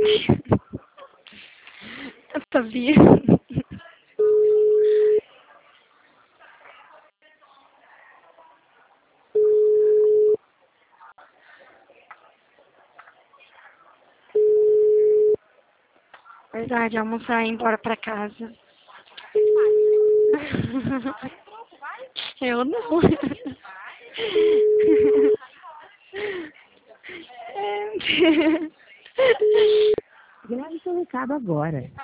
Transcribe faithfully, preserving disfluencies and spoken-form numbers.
Eu sabia. Verdade, almoçar e ir embora pra casa. Eu não. Grave seu recado agora.